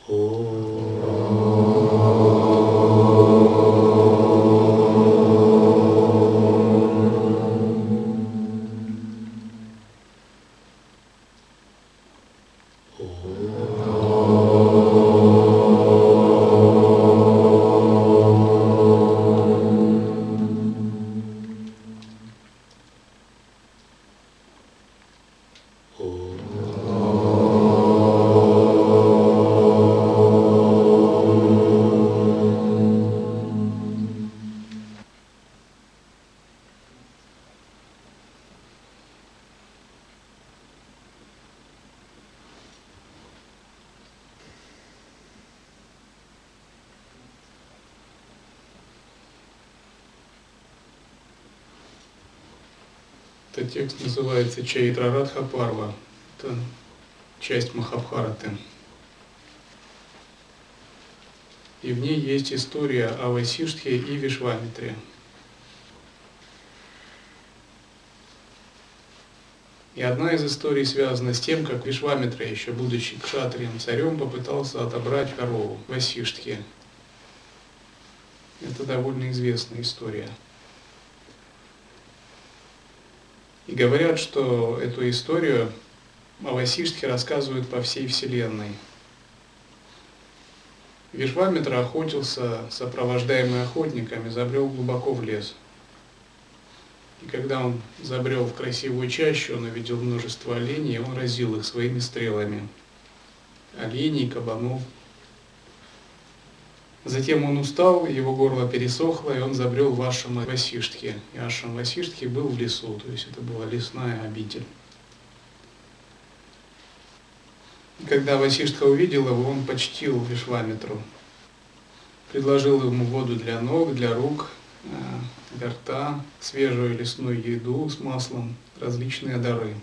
Этот текст называется Чайтрарадха Парва. Это часть Махабхараты. И в ней есть история о Васиштхе и Вишвамитре. И одна из историй связана с тем, как Вишвамитра, еще будучи кшатрием царем, попытался отобрать корову Васиштхе. Это довольно известная история. И говорят, что эту историю о Васиштхе рассказывают по всей Вселенной. Вишвамитра охотился, сопровождаемый охотниками, забрел глубоко в лес. И когда он забрел в красивую чащу, он увидел множество оленей, и он разил их своими стрелами. Оленей, кабанов. Затем он устал, его горло пересохло, и он забрел в ашрам Васиштхи. И ашрам Васиштхи был в лесу, то есть это была лесная обитель. И когда Васиштха увидел его, он почтил Вишвамитру. Предложил ему воду для ног, для рук, для рта, свежую лесную еду с маслом, различные дары.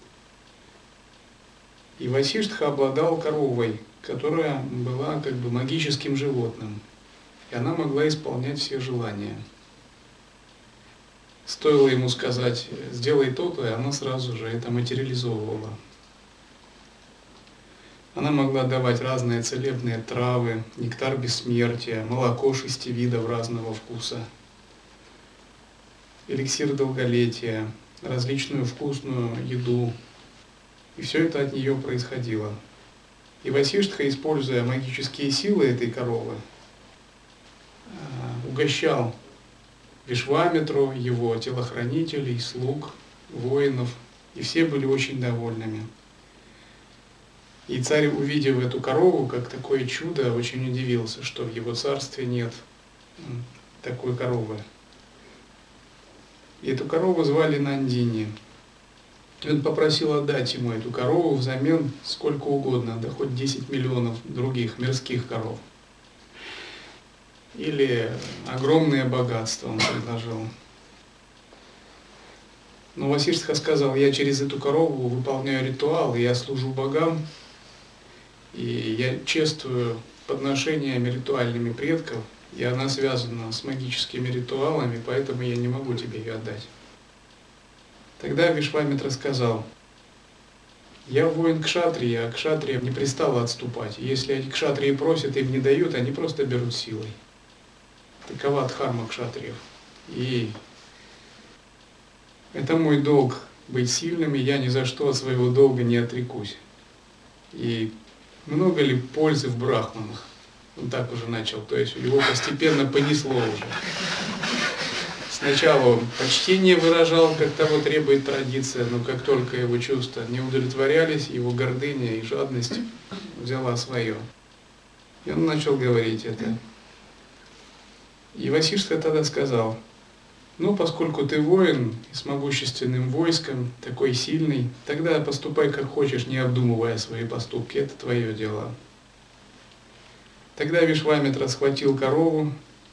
И Васиштха обладал коровой, которая была как бы магическим животным, и она могла исполнять все желания. Стоило ему сказать «сделай то-то», и она сразу же это материализовывала. Она могла давать разные целебные травы, нектар бессмертия, молоко 6 видов разного вкуса, эликсир долголетия, различную вкусную еду. И все это от нее происходило. И Васиштха, используя магические силы этой коровы, угощал Вишвамитру, его телохранителей, слуг, воинов, и все были очень довольными. И царь, увидев эту корову как такое чудо, очень удивился, что в его царстве нет такой коровы. И эту корову звали Нандини. И он попросил отдать ему эту корову взамен сколько угодно, да хоть 10 миллионов других мирских коров. Или огромное богатство он предложил. Но Васиштха сказал: я через эту корову выполняю ритуал, я служу богам, и я чествую подношениями ритуальными предков, и она связана с магическими ритуалами, поэтому я не могу тебе ее отдать. Тогда Вишвамитра сказал: я воин кшатрии, а кшатрия не пристала отступать. Если кшатрии просят, им не дают, они просто берут силой. Такова дхарма кшатриев. И это мой долг быть сильным, и я ни за что от своего долга не отрекусь. И много ли пользы в брахманах? Он так уже начал, то есть его постепенно понесло уже. Сначала он почтение выражал, как того требует традиция, но как только его чувства не удовлетворялись, его гордыня и жадность взяла свое. И он начал говорить это. И Васиштха тогда сказал: ну, поскольку ты воин с могущественным войском, такой сильный, тогда поступай как хочешь, не обдумывая свои поступки, это твое дело. Тогда Вишвамитра схватил корову,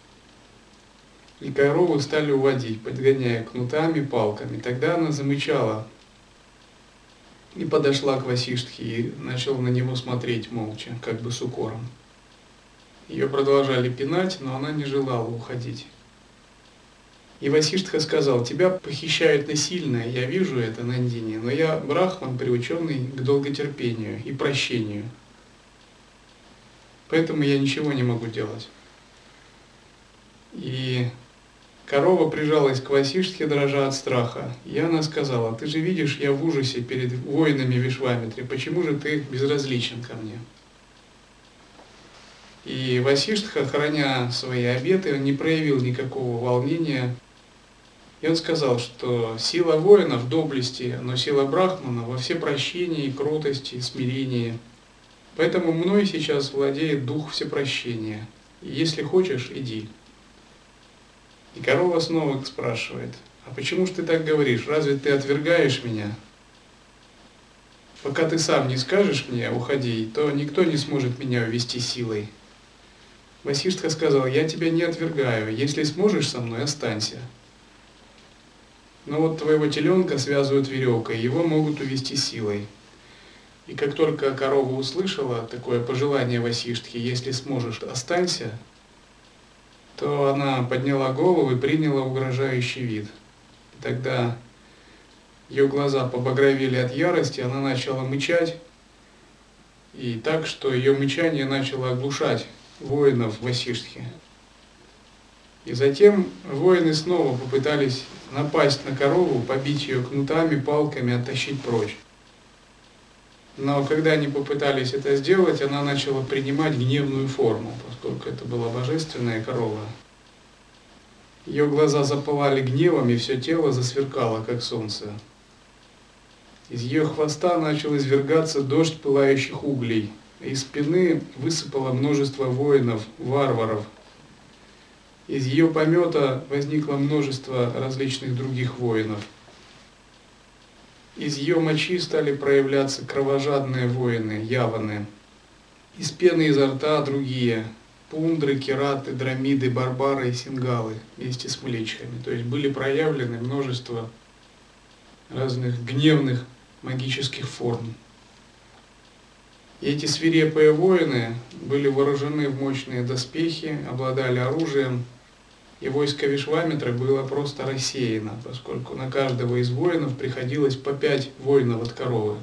и корову стали уводить, подгоняя кнутами, палками. Тогда она замычала и подошла к Васиштхе и начала на него смотреть молча, как бы с укором. Ее продолжали пинать, но она не желала уходить. И Васиштха сказал: тебя похищают насильно, я вижу это, Нандини, но я брахман, приученный к долготерпению и прощению. поэтому я ничего не могу делать. И корова прижалась к Васиштхе, дрожа от страха. И она сказала: ты же видишь, я в ужасе перед воинами Вишвамитры, почему же ты безразличен ко мне? И Васиштха, храня свои обеты, он не проявил никакого волнения. И он сказал, что сила воина в доблести, но сила Брахмана во всепрощении, кротости, смирении. Поэтому мной сейчас владеет дух всепрощения. И если хочешь, иди. И корова снова спрашивает: а почему же ты так говоришь? Разве ты отвергаешь меня? Пока ты сам не скажешь мне уходи, то никто не сможет меня увести силой. Васиштха сказал: я тебя не отвергаю, если сможешь со мной, останься. Но вот твоего теленка связывают веревкой, его могут увести силой. И как только корова услышала такое пожелание Васиштхи: если сможешь, останься, то она подняла голову и приняла угрожающий вид. И тогда ее глаза побагровели от ярости, она начала мычать, и так, что ее мычание начало оглушать воинов Васиштхи. И затем воины снова попытались напасть на корову, побить ее кнутами, палками, оттащить прочь. Но когда они попытались это сделать, она начала принимать гневную форму, поскольку это была божественная корова. Ее глаза запылали гневом, и все тело засверкало, как солнце. Из ее хвоста начал извергаться дождь пылающих углей, а из спины высыпало множество воинов, варваров. Из ее помета возникло множество различных других воинов. Из ее мочи стали проявляться кровожадные воины, яваны. Из пены изо рта другие – пундры, кераты, драмиды, барбары и сингалы вместе с млечхами. То есть были проявлены множество разных гневных магических форм. И эти свирепые воины были вооружены в мощные доспехи, обладали оружием, и войско Вишвамитры было просто рассеяно, поскольку на каждого из воинов приходилось по 5 воинов от коровы.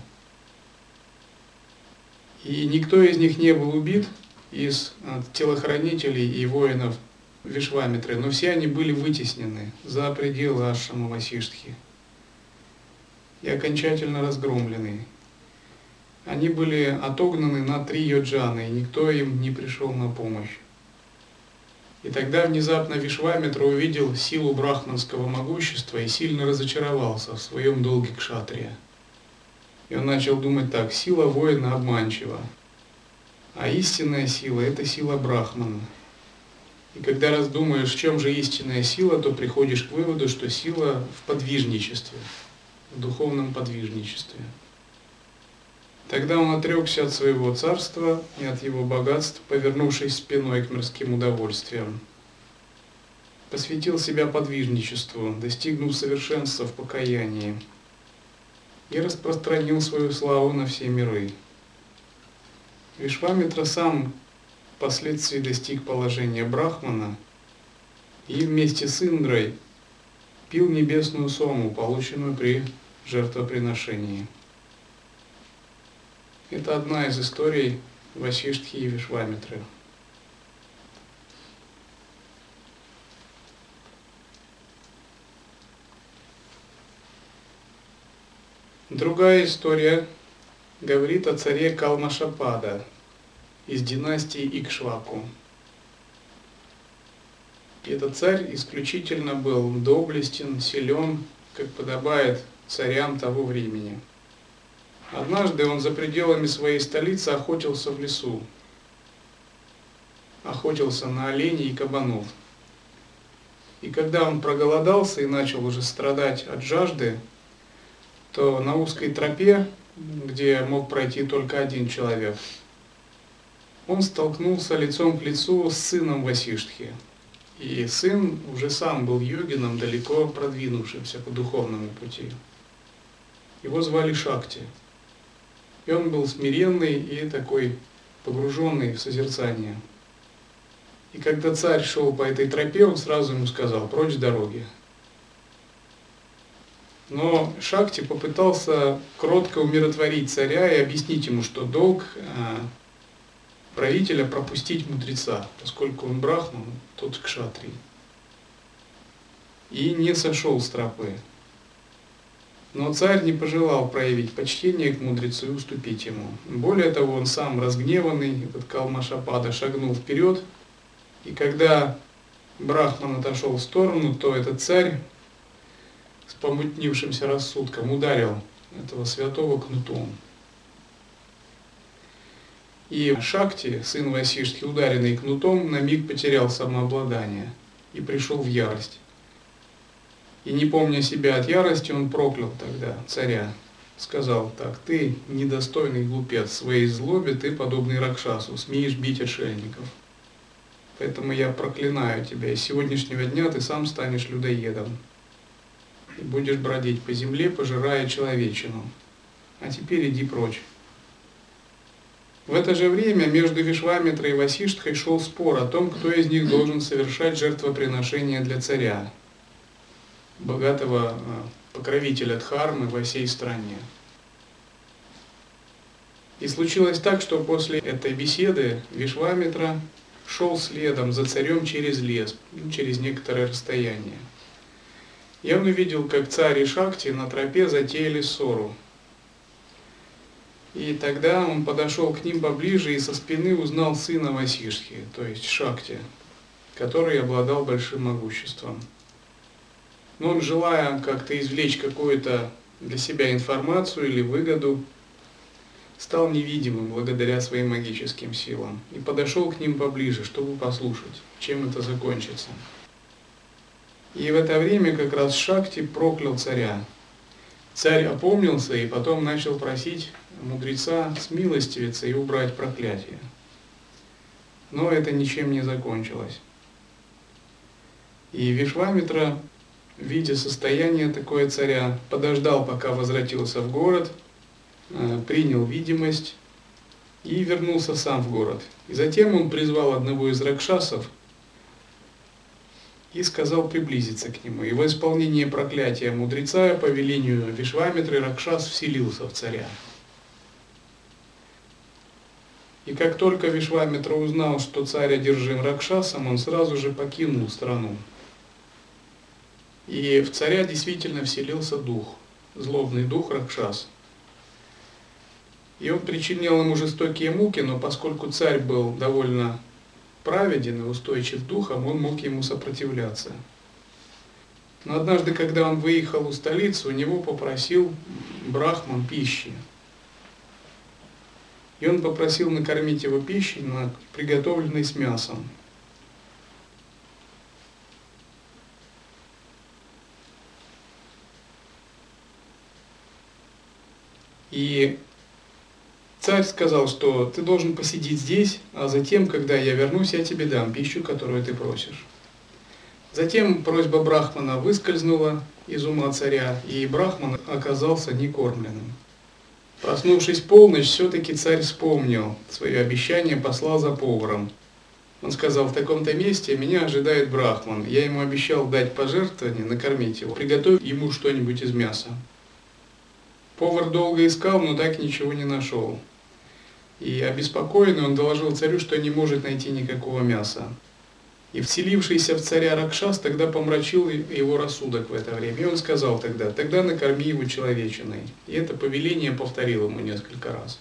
И никто из них не был убит из телохранителей и воинов Вишвамитры, но все они были вытеснены за пределы ашрама Васиштхи и окончательно разгромлены. Они были отогнаны на 3 йоджаны, и никто им не пришел на помощь. И тогда внезапно Вишвамитра увидел силу брахманского могущества и сильно разочаровался в своем долге кшатрия. И он начал думать так: сила воина обманчива, а истинная сила – это сила брахмана. И когда раздумаешь, в чем же истинная сила, то приходишь к выводу, что сила в подвижничестве, в духовном подвижничестве. Тогда он отрекся от своего царства и от его богатств, повернувшись спиной к мирским удовольствиям. Посвятил себя подвижничеству, достигнув совершенства в покаянии, и распространил свою славу на все миры. Вишвамитра сам впоследствии достиг положения брахмана и вместе с Индрой пил небесную сому, полученную при жертвоприношении. Это одна из историй Васиштхи и Вишвамитры. Другая история говорит о царе Калмашапада из династии Икшваку. И этот царь исключительно был доблестен, силен, как подобает царям того времени. Однажды он за пределами своей столицы охотился в лесу. Охотился на оленей и кабанов. И когда он проголодался и начал уже страдать от жажды, то на узкой тропе, где мог пройти только один человек, он столкнулся лицом к лицу с сыном Васиштхи. И сын уже сам был йогином, далеко продвинувшимся по духовному пути. Его звали Шакти. И он был смиренный и такой погруженный в созерцание. И когда царь шел по этой тропе, он сразу ему сказал: прочь с дороги. Но Шакти попытался кротко умиротворить царя и объяснить ему, что долг правителя пропустить мудреца, поскольку он брахман, тот кшатрий. И не сошел с тропы. Но царь не пожелал проявить почтение к мудрецу и уступить ему. Более того, он сам разгневанный, этот Калмашапада, шагнул вперед, и когда брахман отошел в сторону, то этот царь с помутнившимся рассудком ударил этого святого кнутом. И Шакти, сын Васиштхи, ударенный кнутом, на миг потерял самообладание и пришел в ярость. И не помня себя от ярости, он проклял тогда царя. Сказал так: ты недостойный глупец, в своей злобе ты, подобный Ракшасу, смеешь бить отшельников. Поэтому я проклинаю тебя, и с сегодняшнего дня ты сам станешь людоедом. И будешь бродить по земле, пожирая человечину. А теперь иди прочь. В это же время между Вишвамитрой и Васиштхой шел спор о том, кто из них должен совершать жертвоприношение для царя, богатого покровителя Дхармы во всей стране. И случилось так, что после этой беседы Вишвамитра шел следом за царем через лес, через некоторое расстояние. И он увидел, как царь и Шакти на тропе затеяли ссору. И тогда он подошел к ним поближе и со спины узнал сына Васиштхи, то есть Шакти, который обладал большим могуществом. Но он, желая как-то извлечь какую-то для себя информацию или выгоду, стал невидимым благодаря своим магическим силам и подошел к ним поближе, чтобы послушать, чем это закончится. И в это время как раз Шакти проклял царя. Царь опомнился и потом начал просить мудреца смилостивиться и убрать проклятие. Но это ничем не закончилось. И Вишвамитра, видя состояние такое царя, подождал, пока возвратился в город, принял видимость и вернулся сам в город. И затем он призвал одного из ракшасов и сказал приблизиться к нему. И во исполнение проклятия мудреца по велению Вишвамитры Ракшас вселился в царя. И как только Вишвамитра узнал, что царь одержим Ракшасом, он сразу же покинул страну. И в царя действительно вселился дух, злобный дух Ракшас. И он причинял ему жестокие муки, но поскольку царь был довольно праведен и устойчив духом, он мог ему сопротивляться. Но однажды, когда он выехал в столицу, у него попросил брахман пищи. И он попросил накормить его пищей, приготовленной с мясом. И царь сказал, что ты должен посидеть здесь, а затем, когда я вернусь, я тебе дам пищу, которую ты просишь. Затем просьба брахмана выскользнула из ума царя, и брахман оказался некормленным. Проснувшись в полночь, все-таки царь вспомнил свое обещание, послал за поваром. Он сказал: в таком-то месте меня ожидает брахман, я ему обещал дать пожертвование, накормить его, приготовить ему что-нибудь из мяса. Повар долго искал, но так ничего не нашел. И обеспокоенный он доложил царю, что не может найти никакого мяса. И вселившийся в царя Ракшас тогда помрачил его рассудок в это время. И он сказал тогда накорми его человечиной. И это повеление повторил ему несколько раз.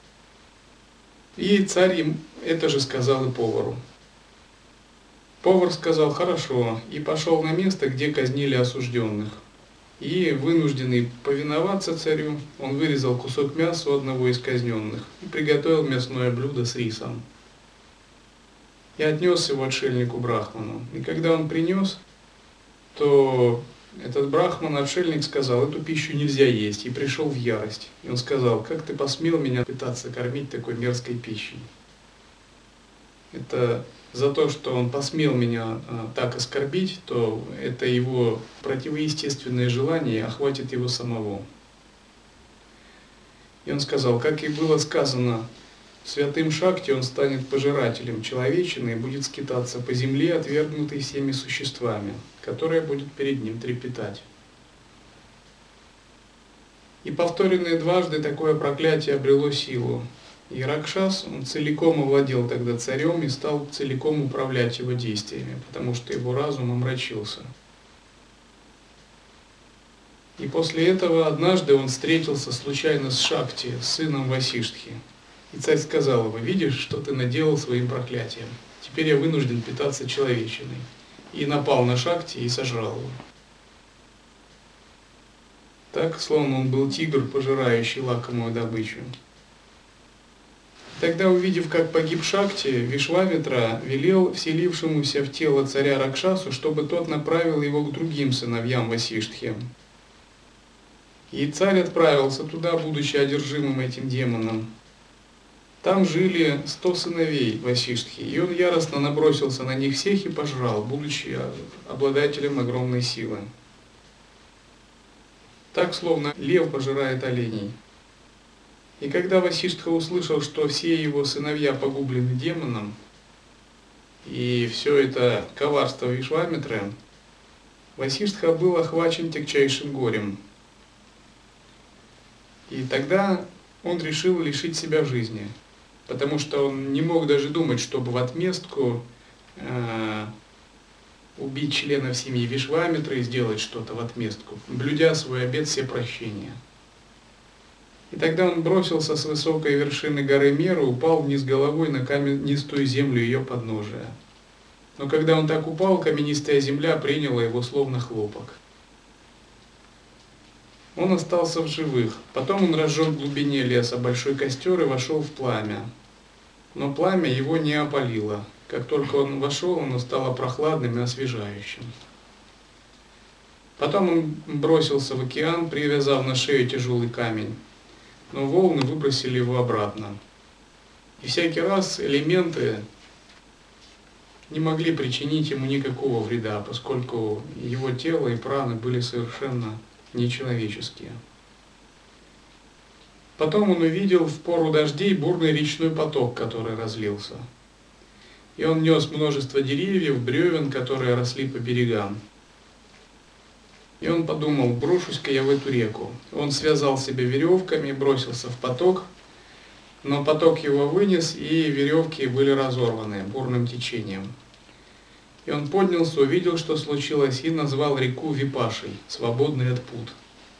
И царь им это же сказал и повару. Повар сказал: хорошо, и пошел на место, где казнили осужденных. И, вынужденный повиноваться царю, он вырезал кусок мяса у одного из казненных и приготовил мясное блюдо с рисом. И отнес его отшельнику брахману. И когда он принес, то этот брахман-отшельник сказал: эту пищу нельзя есть, и пришел в ярость. И он сказал: как ты посмел меня пытаться кормить такой мерзкой пищей? Это за то, что он посмел меня так оскорбить, то это его противоестественное желание охватит его самого. И он сказал: как и было сказано святым Шакти, он станет пожирателем человечины и будет скитаться по земле, отвергнутой всеми существами, которая будет перед ним трепетать. И повторенное дважды такое проклятие обрело силу. И Ракшас, он целиком овладел тогда царем и стал целиком управлять его действиями, потому что его разум омрачился. И после этого однажды он встретился случайно с Шакти, сыном Васиштхи. И царь сказал ему: «Видишь, что ты наделал своим проклятием? Теперь я вынужден питаться человечиной». И напал на Шакти и сожрал его. Так, словно он был тигр, пожирающий лакомую добычу. Тогда, увидев, как погиб Шакти, Вишвамитра велел вселившемуся в тело царя Ракшасу, чтобы тот направил его к другим сыновьям Васиштхи. И царь отправился туда, будучи одержимым этим демоном. Там жили 100 сыновей Васиштхи, и он яростно набросился на них всех и пожрал, будучи обладателем огромной силы. Так, словно лев пожирает оленей. И когда Васиштха услышал, что все его сыновья погублены демоном, и все это коварство Вишвамитры, Васиштха был охвачен тягчайшим горем. И тогда он решил лишить себя жизни, потому что он не мог даже думать, чтобы в отместку убить членов семьи Вишвамитры и сделать что-то в отместку, блюдя свой обет всепрощения. И тогда он бросился с высокой вершины горы Меру, упал вниз головой на каменистую землю ее подножия. Но когда он так упал, каменистая земля приняла его словно хлопок. Он остался в живых. Потом он разжег в глубине леса большой костер и вошел в пламя. Но пламя его не опалило. Как только он вошел, оно стало прохладным и освежающим. Потом он бросился в океан, привязав на шею тяжелый камень. Но волны выбросили его обратно. И всякий раз элементы не могли причинить ему никакого вреда, поскольку его тело и праны были совершенно нечеловеческие. Потом он увидел в пору дождей бурный речной поток, который разлился. И он нес множество деревьев, бревен, которые росли по берегам. И он подумал: брошусь-ка я в эту реку. Он связал себя веревками, бросился в поток, но поток его вынес, и веревки были разорваны бурным течением. И он поднялся, увидел, что случилось, и назвал реку Випашей, свободной от пут.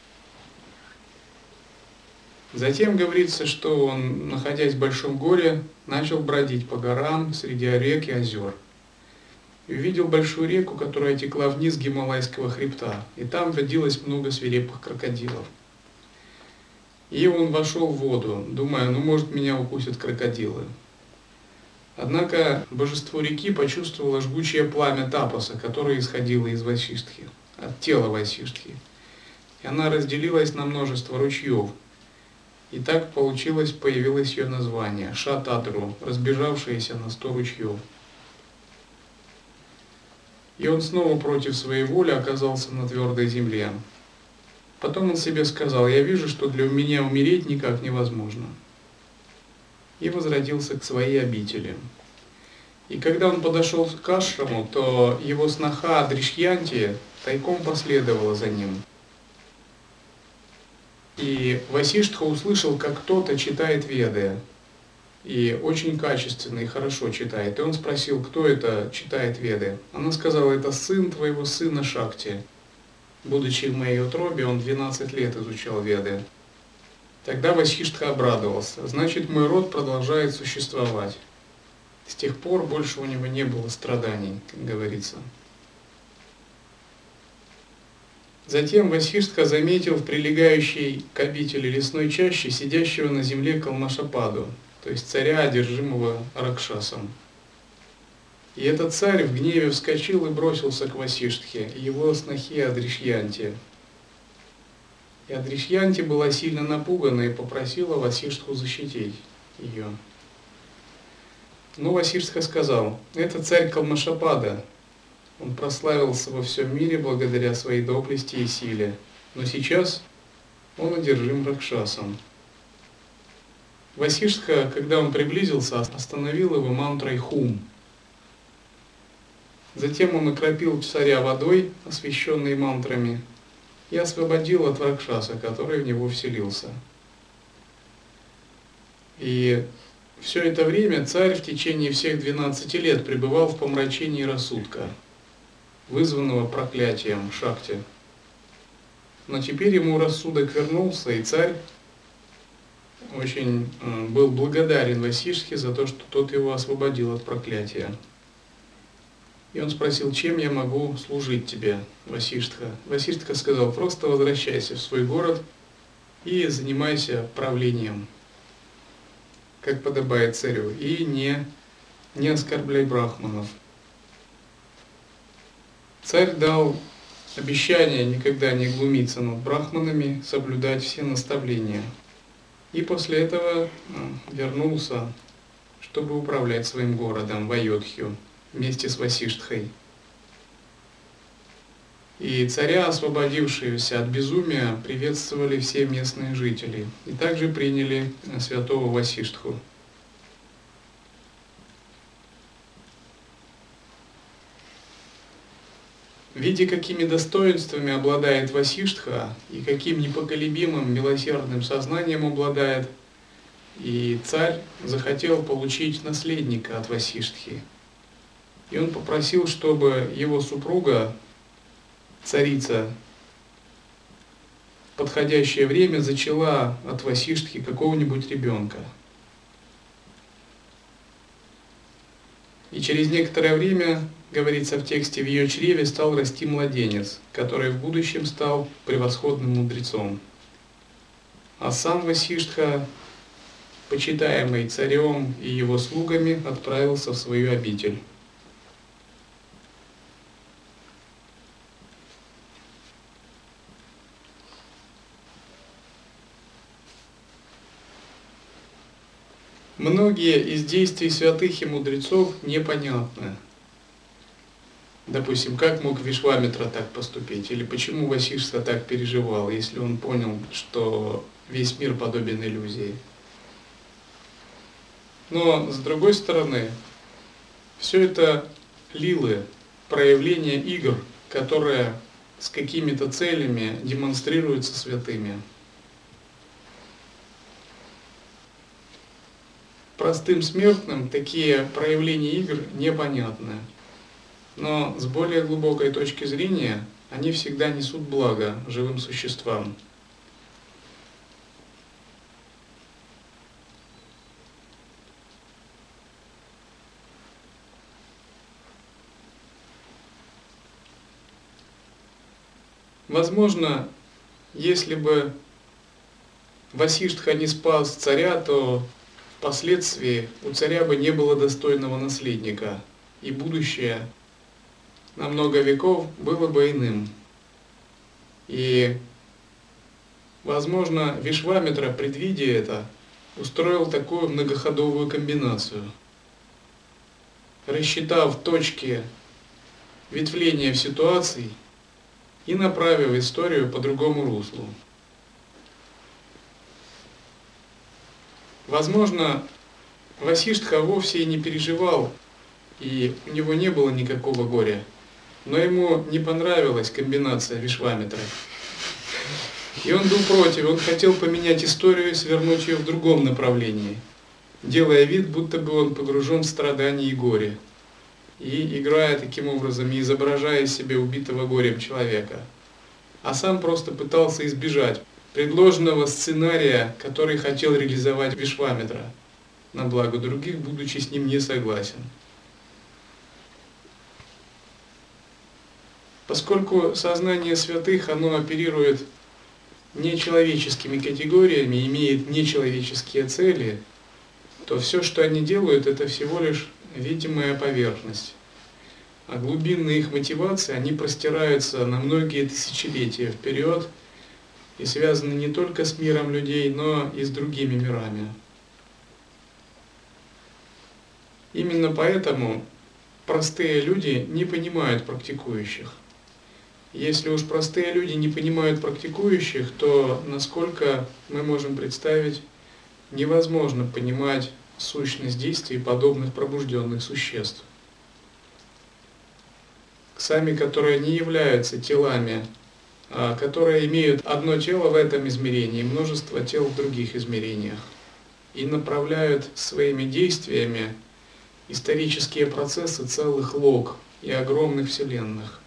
Затем говорится, что он, находясь в большом горе, начал бродить по горам среди рек и озер. И увидел большую реку, которая текла вниз Гималайского хребта, и там водилось много свирепых крокодилов. И он вошел в воду, думая: ну, может, меня укусят крокодилы. Однако божество реки почувствовало жгучее пламя тапаса, которое исходило из Васиштхи, от тела Васиштхи. И она разделилась на множество ручьев. И так появилось ее название – Шатадру, разбежавшееся на 100 ручьев. И он снова против своей воли оказался на твердой земле. Потом он себе сказал: я вижу, что для меня умереть никак невозможно. И возродился к своей обители. И когда он подошел к ашраму, то его сноха Дришьянти тайком последовала за ним. И Васиштха услышал, как кто-то читает Веды. И очень качественно и хорошо читает. И он спросил: кто это читает Веды? Она сказала: это сын твоего сына Шакти. Будучи в моей утробе, он 12 лет изучал Веды. Тогда Васиштха обрадовался: значит, мой род продолжает существовать. С тех пор больше у него не было страданий, как говорится. Затем Васиштха заметил в прилегающей к обители лесной чаще сидящего на земле Калмашападу, то есть царя, одержимого Ракшасом. И этот царь в гневе вскочил и бросился к Васиштхе и его снохе Адришьянте. И Адришьянти была сильно напугана и попросила Васиштху защитить ее. Но Васиштха сказал: это царь Калмашапада. Он прославился во всем мире благодаря своей доблести и силе, но сейчас он одержим Ракшасом. Васиштха, когда он приблизился, остановил его мантрой Хум. Затем он окропил царя водой, освященной мантрами, и освободил от Ракшаса, который в него вселился. И все это время царь в течение всех 12 лет пребывал в помрачении рассудка, вызванного проклятием Шакти. Но теперь ему рассудок вернулся, и царь очень был благодарен Васиштхе за то, что тот его освободил от проклятия. И он спросил: чем я могу служить тебе, Васиштха? Васиштха сказал: просто возвращайся в свой город и занимайся правлением, как подобает царю, и не оскорбляй брахманов. Царь дал обещание никогда не глумиться над брахманами, соблюдать все наставления. И после этого вернулся, чтобы управлять своим городом, в Айодхью, вместе с Васиштхой. И царя, освободившегося от безумия, приветствовали все местные жители и также приняли святого Васиштху. Видя, какими достоинствами обладает Васиштха и каким непоколебимым милосердным сознанием обладает, и царь захотел получить наследника от Васиштхи. И он попросил, чтобы его супруга, царица, в подходящее время зачала от Васиштхи какого-нибудь ребенка. И через некоторое время, говорится в тексте, в ее чреве стал расти младенец, который в будущем стал превосходным мудрецом. А сам Васиштха, почитаемый царем и его слугами, отправился в свою обитель. Многие из действий святых и мудрецов непонятны. Допустим, как мог Вишвамитра так поступить? Или почему Васиштха так переживал, если он понял, что весь мир подобен иллюзии? Но, с другой стороны, все это лилы, проявления игр, которые с какими-то целями демонстрируются святыми. Простым смертным такие проявления игр непонятны. Но с более глубокой точки зрения они всегда несут благо живым существам. Возможно, если бы Васиштха не спас царя, то впоследствии у царя бы не было достойного наследника, и будущее на много веков было бы иным. И, возможно, Вишвамитра, предвидя это, устроил такую многоходовую комбинацию, рассчитав точки ветвления в ситуации и направив историю по другому руслу. Возможно, Васиштха вовсе и не переживал, и у него не было никакого горя, но ему не понравилась комбинация Вишвамитры. И он был против, он хотел поменять историю и свернуть ее в другом направлении, делая вид, будто бы он погружен в страдания и горе, и играя таким образом, и изображая из себя убитого горем человека. А сам просто пытался избежать предложенного сценария, который хотел реализовать Вишвамитра на благо других, будучи с ним не согласен. Поскольку сознание святых, оно оперирует нечеловеческими категориями, имеет нечеловеческие цели, то все, что они делают, это всего лишь видимая поверхность. А глубинные их мотивации, они простираются на многие тысячелетия вперед и связаны не только с миром людей, но и с другими мирами. Именно поэтому простые люди не понимают практикующих. Если уж простые люди не понимают практикующих, то, насколько мы можем представить, невозможно понимать сущность действий подобных пробужденных существ, сами которые не являются телами, а которые имеют одно тело в этом измерении и множество тел в других измерениях. и направляют своими действиями исторические процессы целых лог и огромных вселенных.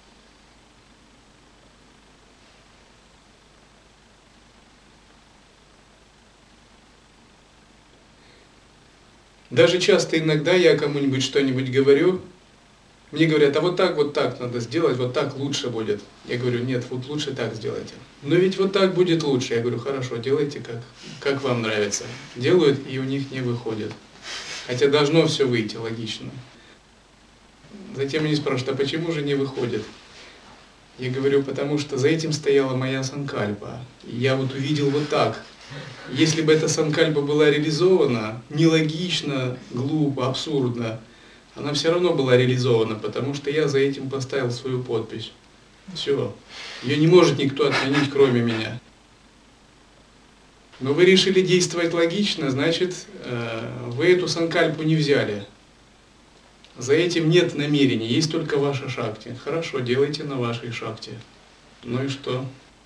Даже часто иногда я кому-нибудь что-нибудь говорю, мне говорят, а вот так надо сделать, вот так лучше будет. Я говорю, нет, вот лучше так сделайте. Но ведь вот так будет лучше. Я говорю, хорошо, делайте как вам нравится. Делают, и у них не выходит. Хотя должно все выйти логично. Затем они спрашивают, а почему же не выходит? Я говорю, потому что за этим стояла моя санкальпа. И я вот увидел вот так. Если бы эта санкальпа была реализована, нелогично, глупо, абсурдно, она все равно была реализована, потому что я за этим поставил свою подпись. Все. Ее не может никто отменить, кроме меня. Но вы решили действовать логично, значит, вы эту санкальпу не взяли. За этим нет намерений, есть только ваша шакти. Хорошо, делайте на вашей шакти. Ну и что?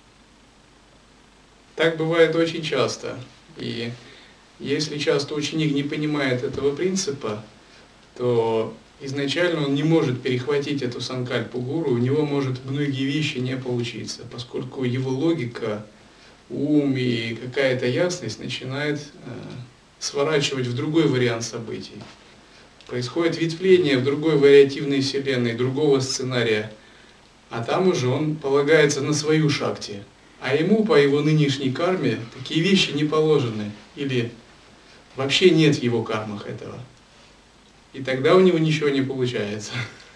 Так бывает очень часто. И если часто ученик не понимает этого принципа, то изначально он не может перехватить эту санкальпу гуру, у него может многие вещи не получиться, поскольку его логика, ум и какая-то ясность начинает сворачивать в другой вариант событий. Происходит ветвление в другой вариативной вселенной, другого сценария, а там уже он полагается на свою шакти. А ему по его нынешней карме такие вещи не положены, или вообще нет в его кармах этого. И тогда у него ничего не получается.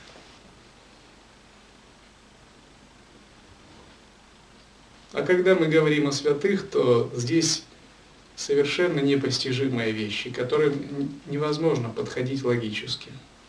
А когда мы говорим о святых, то здесь совершенно непостижимые вещи, к которым невозможно подходить логически.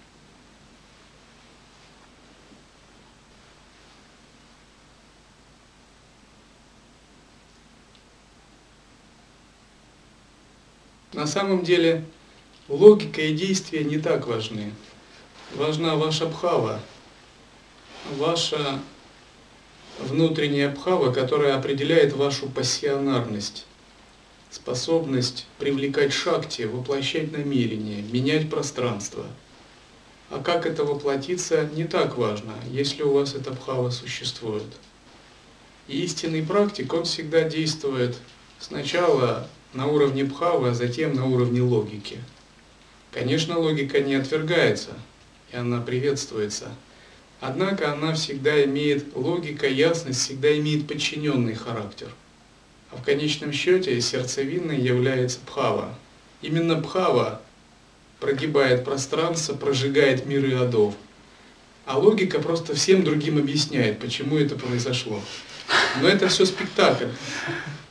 На самом деле логика и действия не так важны. Важна ваша бхава, ваша внутренняя бхава, которая определяет вашу пассионарность, способность привлекать шакти, воплощать намерения, менять пространство. А как это воплотиться, не так важно, если у вас эта бхава существует. И истинный практик, он всегда действует сначала на уровне бхавы, а затем на уровне логики. Конечно, логика не отвергается, и она приветствуется. Однако она всегда имеет, логика, ясность всегда имеет подчиненный характер. А в конечном счете сердцевиной является бхава. Именно бхава прогибает пространство, прожигает миры адов. А логика просто всем другим объясняет, почему это произошло. Но это все спектакль.